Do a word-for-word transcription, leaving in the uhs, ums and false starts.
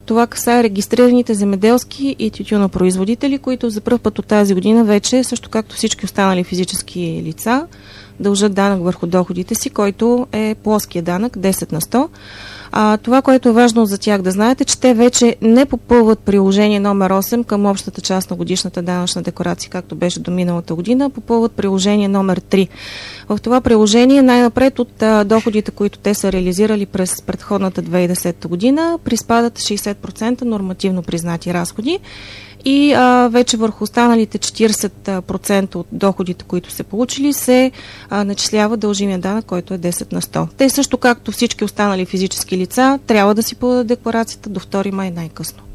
Това касае регистрираните земеделски и тютюнопроизводители, които за пръв път от тази година вече, също както всички останали физически лица, дължат данък върху доходите си, който е плоския данък десет на сто. А, това, което е важно за тях да знаете, че те вече не попълват приложение номер осем към общата част на годишната данъчна декларация, както беше до миналата година, попълват приложение номер три. В това приложение най-напред от а, доходите, които те са реализирали през предходната две хиляди и десета година, приспадат шейсет процента нормативно признати разходи и а, вече върху останалите четирийсет процента от доходите, които са получили, се а, начислява дължимия данък, който е десет на сто. Те също, както всички останали физически лица, трябва да си подадат декларацията до втори май най-късно.